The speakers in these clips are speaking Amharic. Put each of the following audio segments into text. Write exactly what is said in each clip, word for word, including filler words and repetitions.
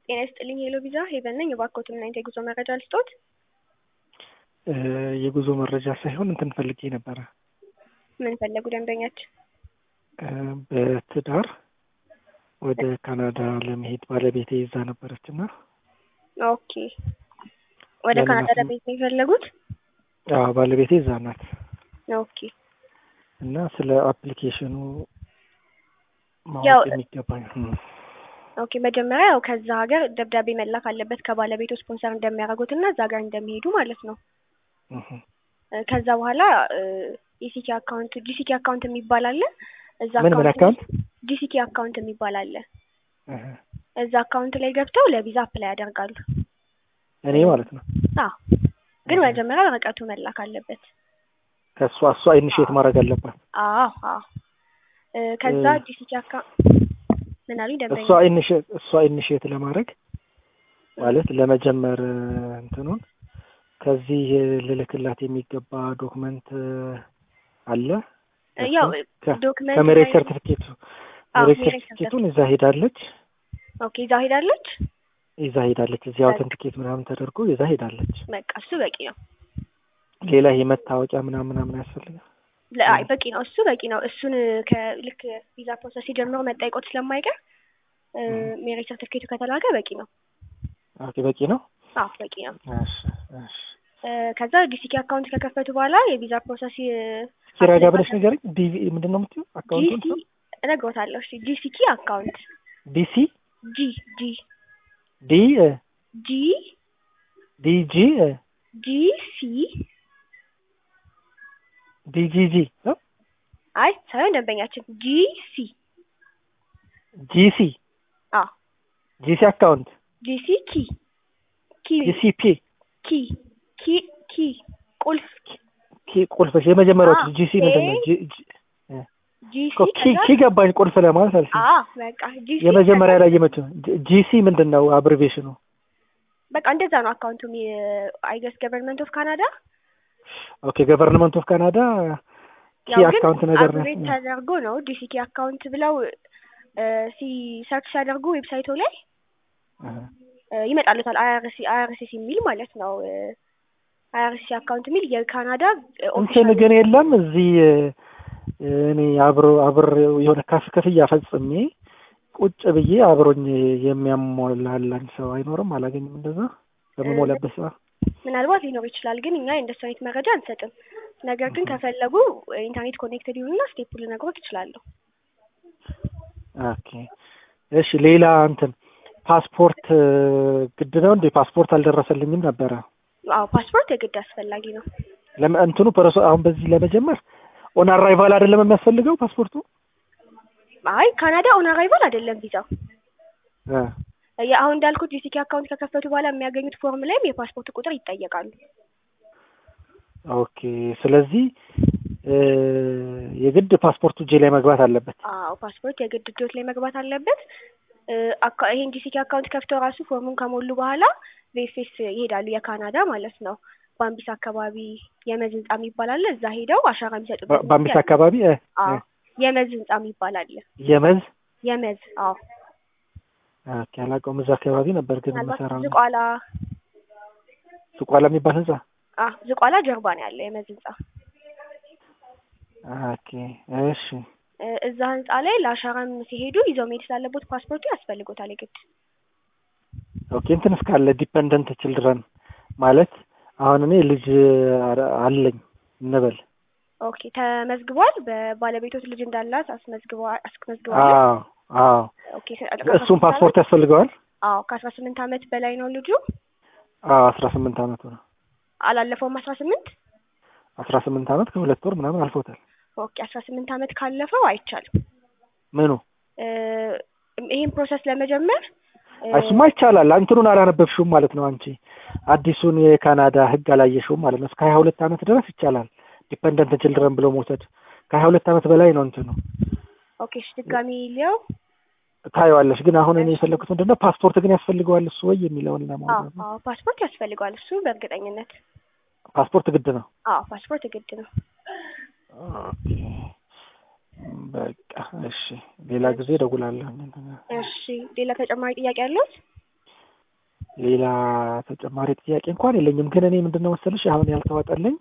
ጤና ይስጥልኝ ሄሎ ቪዛ ሄቨን ነኝ። እባክዎት ምን አይነት የጉዞ መረጃ ልስጥዎት? የጉዞ መረጃ ሳይሆን እንትን ፈልጌ ነበረ። ምን ፈለጉ ደንበኛችን? በትዳር ወደ ካናዳ ለመሄድ ባለቤቴ ይዛ ነበረችና። ኦኬ ወደ ካናዳ ለመሄድ ነው የፈለጉት? አዎ ባለቤቴ ይዛ ናት። ኦኬ እና ስለ አፕሊኬሽኑ ያው ማወቅ የሚገባኝ ኦኬ መጀመሪያ ያው ከዛ ሀገር ደብዳቤ መላክ አለበት ከባለቤቱ ስፖንሰር እንደሚያደርጉትና እዛ ሀገር እንደሚሄዱ ማለት ነው። ከዛ በኋላ ኢሲኬ አካውንት ጂሲኬ አካውንት የሚባል አለ። እዛ ምን ምን አካውንት? ጂሲኬ አካውንት የሚባል አለ። እዛ አካውንት ላይ ገብተው ለቪዛ አፕላይ ያደርጋሉ። እኔ ማለት ነው? አዎ ግን መጀመሪያ ወረቀቱ መላክ አለበት። ከሷ እሷ ኢኒሺየት ማድረግ አለባት? አዎ አዎ ከዛ ጂሲኬ አካውንት ምን አሉኝ ደንበኛ? እሷ ኢኒሺየት እሷ ኢኒሺየት ለማድረግ ማለት ለመጀመር እንትኑን ከዚህ ልልክላት የሚገባ ዶክመንት አለ? ያው ዶክመንት ከመሬት ሰርቲፊኬቱ መሬት ሰርቲፊኬቱን ይዛ ሄዳለች። ኦኬ ይዛ ሄዳለች ይዛ ሄዳለች እዚህ አውተንቲኬት ምናምን ተደርጎ ይዛ ሄዳለች። በቃ እሱ በቂ ነው። ሌላ የመታወቂያ ምናምን ምናምን ያስፈልጋል? አይ በቂ ነው፣ እሱ በቂ ነው። እሱን ከልክ ቪዛ ፕሮሰስ ሲጀምሩ መጠየቆት ስለማይቀር ሜሪት ሰርቲፊኬቱ ከተላከ በቂ ነው። ኦኬ በቂ ነው? አዎ በቂ ነው። እሺ እሺ ከዛ ጂሲኬ አካውንት ከከፈቱ በኋላ የቪዛ ፕሮሰስ ሲራጋ ብለሽ ንገሪኝ። ዲቪ ምንድነው የምትይው? አካውንቱን ጂሲ እነግሮታለሁ። እሺ ጂሲኬ አካውንት ዲሲ ጂ ጂ ዲ ጂ ዲ ጂ ጂ ሲ ዲ ጂ ጂ አይ ሳይሆን ደንበኛችን ጂ ሲ ጂ ሲ አዎ ጂ ሲ አካውንት ጂ ሲ ኪ ኪ ጂ ሲ ፒ ኪ ኪ ኪ ቁልፍ ኪ ቁልፍ የመጀመሪያው ጂ ሲ ምንድነው? ጂ ጂ ሲ ኪ ኪ ገባኝ ቁልፍ ለማለት አልሽ? አዎ በቃ ጂ ሲ የመጀመሪያ ላይ የመጣው ጂ ሲ ምንድነው አብሪቬሽኑ? በቃ እንደዛ ነው አካውንቱ አይ ገስ ገቨርንመንት ኦፍ ካናዳ። ኦኬ ገቨርንመንት ኦፍ ካናዳ ኪ አካውንት ነገር ነው ተደርጎ ነው ጂሲኬ አካውንት ብለው ሲ ሰርች ሲያደርጉ ዌብሳይቱ ላይ ይመጣሉታል። አይአርሲ አይአርሲ የሚል ማለት ነው። አይአርሲ አካውንት የሚል የካናዳ እንትን ግን የለም እዚህ እኔ አብሮ አብር የሆነ ካፍ ከፍያ ፈጽሜ ቁጭ ብዬ አብሮኝ የሚያሟላላኝ ሰው አይኖርም? አላገኝም እንደዛ በመሞላበት ሰዓት ምናልባት ሊኖር ይችላል፣ ግን እኛ እንደሱ አይነት መረጃ አንሰጥም። ነገር ግን ከፈለጉ ኢንተርኔት ኮኔክትድ ይሁንና ስቴፑን ልነግሮት እችላለሁ። ኦኬ እሺ ሌላ እንትን ፓስፖርት ግድ ነው እንዴ? ፓስፖርት አልደረሰልኝም ነበረ። አዎ ፓስፖርት የግድ አስፈላጊ ነው። ለምን እንትኑ ፕሮሰስ አሁን በዚህ ለመጀመር ኦን አራይቫል አይደለም የሚያስፈልገው ፓስፖርቱ? አይ ካናዳ ኦን አራይቫል አይደለም ቪዛው። እ ያ አሁን እንዳልኩት ጂሲኬ አካውንት ከከፈቱ በኋላ የሚያገኙት ፎርም ላይም የፓስፖርት ቁጥር ይጠየቃሉ። ኦኬ ስለዚህ የግድ ፓስፖርቱ እጄ ላይ መግባት አለበት? አዎ ፓስፖርት የግድ እጆት ላይ መግባት አለበት። አካ ይሄን ጂሲኬ አካውንት ከፍተው ራሱ ፎርሙን ከሞሉ በኋላ ቬፌስ ይሄዳሉ፣ የካናዳ ማለት ነው። ባምቢስ አካባቢ የመዝ ህንጻ የሚባል አለ። እዛ ሄደው አሻራ የሚሰጡበት። ባምቢስ አካባቢ እ አዎ የመዝ ህንጻ የሚባል አለ። የመዝ የመዝ አዎ ኦኬ አላውቀውም። እዛ አካባቢ ነበር ግን መሰራው። ዝቋላ ዝቋላ የሚባል ህንጻ? አዎ ዝቋላ ጀርባ ነው ያለው የመዝ ህንጻ። ኦኬ እሺ እዛ ህንጻ ላይ ለአሻራም ሲሄዱ ይዘው መሄድ ስላለበት ፓስፖርቱ ያስፈልጎታል የግድ። ኦኬ እንትን እስካለ ዲፔንደንት ችልድረን ማለት አሁን እኔ ልጅ አለኝ እንበል። ኦኬ ተመዝግቧል። በባለቤቶት ልጅ እንዳላት አስመዝግቧል አስመዝግቧል። አዎ አዎ ኦኬ እሱም ፓስፖርት ያስፈልገዋል? አዎ ከአስራ ስምንት አመት በላይ ነው ልጁ? አዎ አስራ ስምንት አመቱ ነው። አላለፈውም አስራ ስምንት? አስራ ስምንት አመት ከሁለት ወር ምናምን አልፎታል። ኦኬ አስራ ስምንት አመት ካለፈው አይቻልም። ምኑ? ይሄን ፕሮሰስ ለመጀመር እሱማ ይቻላል። እንትኑን አላነበብሽውም ማለት ነው አንቺ። አዲሱን የካናዳ ህግ አላየሽውም ማለት ነው። እስከ ሀያ ሁለት አመት ድረስ ይቻላል ዲፔንደንት ችልድረን ብሎ መውሰድ። ከሀያ ሁለት አመት በላይ ነው እንትኑ። ኦኬ እሺ ድጋሚ ሊያው ታየዋለሽ። ግን አሁን እኔ የፈለኩት ምንድነው ፓስፖርት ግን ያስፈልገዋል እሱ ወይ የሚለውን ለማወቅ ነው። አዎ ፓስፖርት ያስፈልገዋል እሱ በእርግጠኝነት። ፓስፖርት ግድ ነው? አዎ ፓስፖርት ግድ ነው። ኦኬ በቃ እሺ ሌላ ጊዜ እደውላለሁ። እሺ ሌላ ተጨማሪ ጥያቄ አለው? ሌላ ተጨማሪ ጥያቄ እንኳን የለኝም። ግን እኔ ምንድነው መሰለሽ አሁን ያልተዋጠልኝ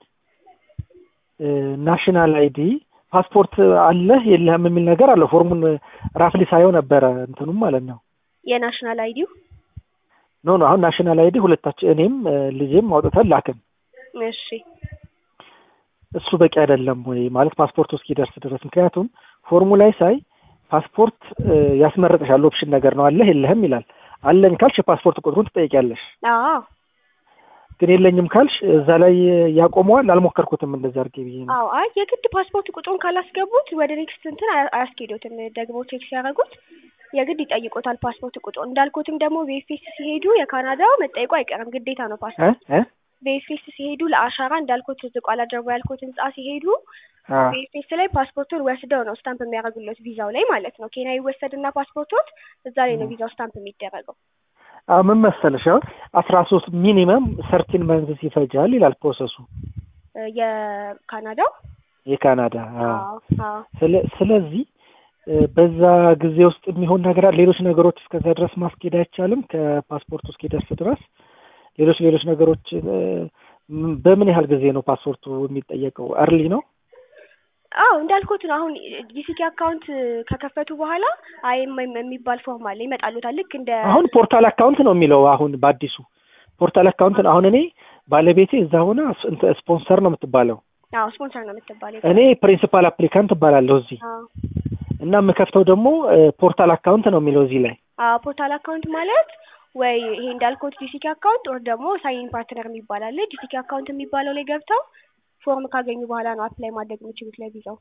ናሽናል አይዲ ፓስፖርት አለህ የለህም የሚል ነገር አለ። ፎርሙን ራፍሊ ሳይሆን ነበረ እንትኑም ማለት ነው የናሽናል አይዲው ኖ ኖ አሁን ናሽናል አይዲ ሁለታችን እኔም ልጄም አውጥተን ላክን። እሺ እሱ በቂ አይደለም ወይ ማለት ፓስፖርት እስኪደርስ ድረስ? ምክንያቱም ፎርሙ ላይ ሳይ ፓስፖርት ያስመረጥሻል ኦፕሽን ነገር ነው አለህ የለህም ይላል። አለኝ ካልሽ ፓስፖርት ቁጥሩን ትጠይቂያለሽ። አዎ ግን የለኝም ካልሽ እዛ ላይ ያቆመዋል። አልሞከርኩትም እንደዛ አድርጌ ብዬ ነው። አዎ አይ የግድ ፓስፖርት ቁጥሩን ካላስገቡት ወደ ኔክስት እንትን አያስኬዱትም። ደግሞ ቼክ ሲያደርጉት የግድ ይጠይቁታል ፓስፖርት ቁጥሩን። እንዳልኩትም ደግሞ ቪኤፍኤስ ሲሄዱ የካናዳው መጠየቁ አይቀርም ግዴታ ነው ፓስፖርት እ ቪኤፍኤስ ሲሄዱ ለአሻራ እንዳልኩት ዝቋላ ጀርባ ያልኩት ህንጻ ሲሄዱ ቪኤፍኤስ ላይ ፓስፖርቱን ወስደው ነው ስታምፕ የሚያደርጉለት ቪዛው ላይ ማለት ነው። ኬንያ ይወሰድና ፓስፖርቶት እዛ ላይ ነው ቪዛው ስታምፕ የሚደረገው። አዎ ምን መሰለሽ አሁን አስራ ሶስት ሚኒመም ሰርቲን መንዝስ ይፈጃል ይላል ፕሮሰሱ የካናዳው የካናዳ። አዎ አዎ ስለዚህ በዛ ጊዜ ውስጥ የሚሆን ነገር ሌሎች ነገሮች እስከዛ ድረስ ማስኬድ አይቻልም ከፓስፖርቱ እስኪደርስ ድረስ ሌሎች ሌሎች ነገሮች በምን ያህል ጊዜ ነው ፓስፖርቱ የሚጠየቀው? አርሊ ነው? አዎ እንዳልኩት ነው። አሁን ጂሲኬ አካውንት ከከፈቱ በኋላ አይኤምኤም የሚባል ፎርም አለ ይመጣሉታል። ልክ እንደ አሁን ፖርታል አካውንት ነው የሚለው አሁን በአዲሱ ፖርታል አካውንት ነው። አሁን እኔ ባለቤቴ እዛ ሆነ ስፖንሰር ነው የምትባለው። አዎ ስፖንሰር ነው የምትባለው። እኔ ፕሪንሲፓል አፕሊካንት እባላለሁ እዚህ። አዎ እና የምከፍተው ደግሞ ፖርታል አካውንት ነው የሚለው እዚህ ላይ። አዎ ፖርታል አካውንት ማለት ወይ ይሄ እንዳልኩት ጂሲኬ አካውንት ወር ደግሞ ሳይን ፓርትነር የሚባል አለ። ጂሲኬ አካውንት የሚባለው ላይ ገብተው ፎርም ካገኙ በኋላ ነው አፕላይ ማድረግ የሚችሉት ለቪዛው።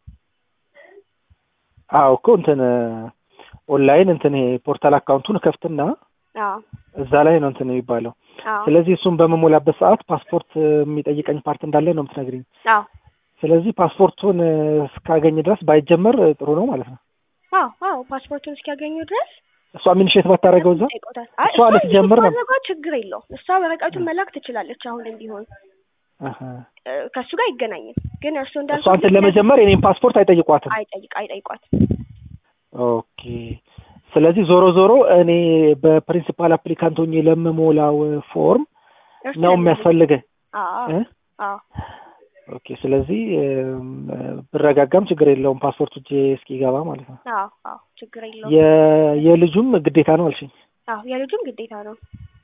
አዎ እኮ እንትን ኦንላይን እንትን ይሄ ፖርታል አካውንቱን ከፍትና አዎ እዛ ላይ ነው እንትን የሚባለው። አዎ ስለዚህ እሱን በመሞላበት ሰዓት ፓስፖርት የሚጠይቀኝ ፓርት እንዳለ ነው የምትነግሪኝ። አዎ ስለዚህ ፓስፖርቱን እስካገኝ ድረስ ባይጀመር ጥሩ ነው ማለት ነው። አዎ አዎ ፓስፖርቱን እስኪያገኙ ድረስ እሷ ምን ሼት ባታረገው እዛ እሷ ልትጀምር ነው። አዎ ችግር የለውም። እሷ ወረቀቱን መላክ ትችላለች አሁንም ቢሆን አሃ ከሱ ጋር አይገናኝም። ግን እርሱ እንዳልኩት እሷ አንተን ለመጀመር የኔን ፓስፖርት አይጠይቋትም። አይጠይቅ አይጠይቋት። ኦኬ ስለዚህ ዞሮ ዞሮ እኔ በፕሪንሲፓል አፕሊካንት ሆኜ ለምሞላው ፎርም ነው የሚያስፈልገው። አዎ አዎ ኦኬ ስለዚህ ብረጋጋም ችግር የለውም ፓስፖርቱ እጄ እስኪገባ ማለት ነው። አዎ አዎ ችግር የለውም። የልጁም ግዴታ ነው አልሽኝ? አዎ የልጁም ግዴታ ነው።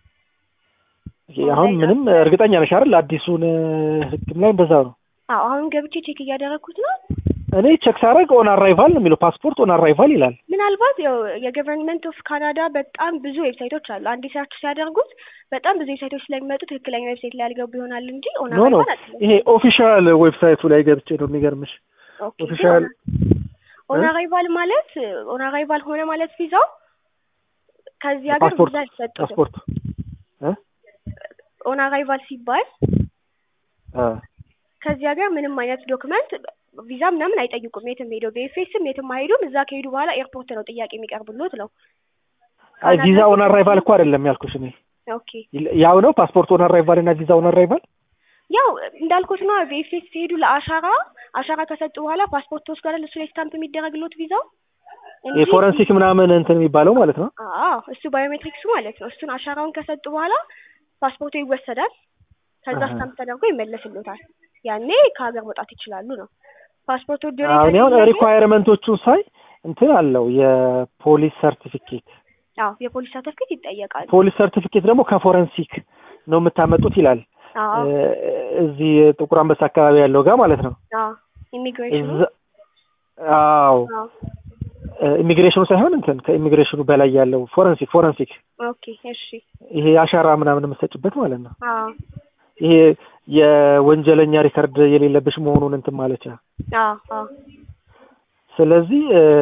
አሁን ምንም እርግጠኛ ነሽ አይደል? አዲሱን ህግም ላይ እንደዛው ነው። አዎ አሁን ገብቼ ቼክ እያደረኩት ነው። እኔ ቼክ ሳደርግ ኦን አራይቫል ነው የሚለው ፓስፖርት ኦን አራይቫል ይላል። ምናልባት ያው የገቨርንመንት ኦፍ ካናዳ በጣም ብዙ ዌብሳይቶች አሉ። አንድ ሰርች ሲያደርጉት በጣም ብዙ ዌብሳይቶች ስለሚመጡ ትክክለኛ ዌብሳይት ላይ ያልገቡ ይሆናል እንጂ ኦን አራይቫል አይደለም። ይሄ ኦፊሻል ዌብሳይቱ ላይ ገብቼ ነው የሚገርምሽ። ኦፊሻል ኦን አራይቫል ማለት ኦን አራይቫል ሆነ ማለት ቪዛው ከዚህ ሀገር ቪዛ ይሰጣል። ፓስፖርት እ ኦን አራይቫል ሲባል አ ከዚህ ሀገር ምንም አይነት ዶክመንት ቪዛ ምናምን አይጠይቁም። የትም ሄደው በኤፍኤስም የትም አይሄዱም። እዛ ከሄዱ በኋላ ኤርፖርት ነው ጥያቄ የሚቀርቡልዎት ነው። አይ ቪዛ ኦን አራይቫል እኮ አይደለም ያልኩሽ እኔ። ኦኬ ያው ነው ፓስፖርት ኦን አራይቫል እና ቪዛ ኦን አራይቫል ያው እንዳልኩት ነው። በኤፍኤስ ሲሄዱ ለአሻራ አሻራ ከሰጡ በኋላ ፓስፖርት ወስዶ አይደል እሱ ላይ ስታምፕ የሚደረግልዎት ቪዛው የፎረንሲክ ምናምን እንትን የሚባለው ማለት ነው። አዎ እሱ ባዮሜትሪክሱ ማለት ነው። እሱን አሻራውን ከሰጡ በኋላ ፓስፖርቱ ይወሰዳል። ከዛ ስታምፕ ተደርጎ ይመለስልዎታል። ያኔ ከሀገር መውጣት ይችላሉ ነው። ፓስፖርቱ ድሬ አሁን ያው ሪኳየርመንቶቹን ሳይ እንትን አለው የፖሊስ ሰርቲፊኬት። አዎ የፖሊስ ሰርቲፊኬት ይጠየቃል። ፖሊስ ሰርቲፊኬት ደግሞ ከፎረንሲክ ነው የምታመጡት ይላል። አዎ እዚህ ጥቁር አንበሳ አካባቢ ያለው ጋር ማለት ነው። አዎ ኢሚግሬሽኑ አዎ ኢሚግሬሽኑ ሳይሆን እንትን ከኢሚግሬሽኑ በላይ ያለው ፎረንሲክ ፎረንሲክ ኦኬ እሺ ይሄ አሻራ ምናምን የምትሰጭበት ማለት ነው። አዎ ይሄ የወንጀለኛ ሪከርድ የሌለብሽ መሆኑን እንትን ማለት ነው። አዎ አዎ ስለዚህ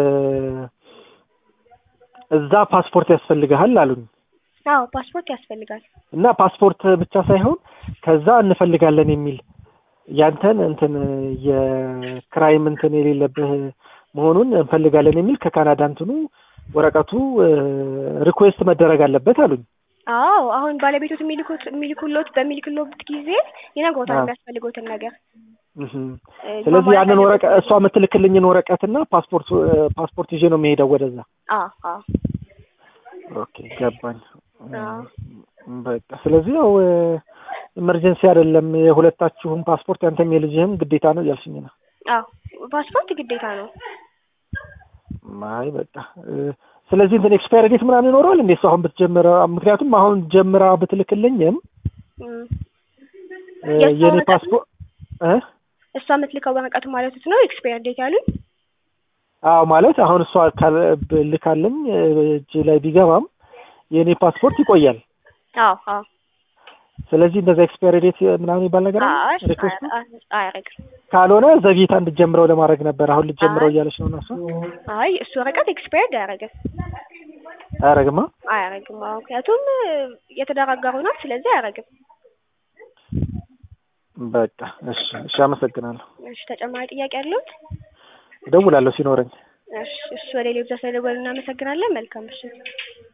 እዛ ፓስፖርት ያስፈልጋል አሉኝ። አዎ ፓስፖርት ያስፈልጋል። እና ፓስፖርት ብቻ ሳይሆን ከዛ እንፈልጋለን የሚል ያንተን እንትን የክራይም እንትን የሌለብህ መሆኑን እንፈልጋለን የሚል ከካናዳ እንትኑ ወረቀቱ ሪኩዌስት መደረግ አለበት አሉኝ። አዎ አሁን ባለቤቶት የሚልኩት የሚልኩሎት በሚልኩሎት ጊዜ ይነግሮታል የሚያስፈልጉትን ነገር። እህ ስለዚህ ያንን ወረቀት እሷ የምትልክልኝን ወረቀትና ፓስፖርት ፓስፖርት ይዤ ነው የሚሄደው ወደዛ። አዎ አዎ ኦኬ ገባኝ። በቃ ስለዚህ ያው ኢመርጀንሲ አይደለም የሁለታችሁም ፓስፖርት ያንተም የልጅህም ግዴታ ነው ያልሽኝ ነው? አዎ ፓስፖርት ግዴታ ነው። ማይ በቃ ስለዚህ እንትን ኤክስፓየር ዴት ምናምን ይኖረዋል እንዴ? እሱ አሁን ብትጀምራ ምክንያቱም አሁን ጀምራ ብትልክልኝም የኔ ፓስፖርት እ እሷ የምትልከው ወረቀቱ ማለት ነው ኤክስፓየር ዴት ያሉኝ? አዎ ማለት አሁን እሷ ልካልኝ እጅ ላይ ቢገባም የኔ ፓስፖርት ይቆያል። አዎ አዎ ስለዚህ እንደዛ ኤክስፓየር ዴት ምናምን ይባል ነገር አይ ሪኩዌስት አይ አይ ካልሆነ ዘግይታ እንድጀምረው ለማድረግ ነበር። አሁን ልጀምረው እያለች ነው እሱ። አይ እሱ ወረቀት ኤክስፓየርድ አያረግም። አያረግማ አያረግም። ምክንያቱም የተደራገሩ ነው። ስለዚህ አያረግም። በቃ እሺ እሺ አመሰግናለሁ። እሺ ተጨማሪ ጥያቄ አለው? እደውላለሁ ሲኖረኝ። እሺ እሺ ወደ ሌሎች ዘሰደወልና እናመሰግናለን። መልካም እሺ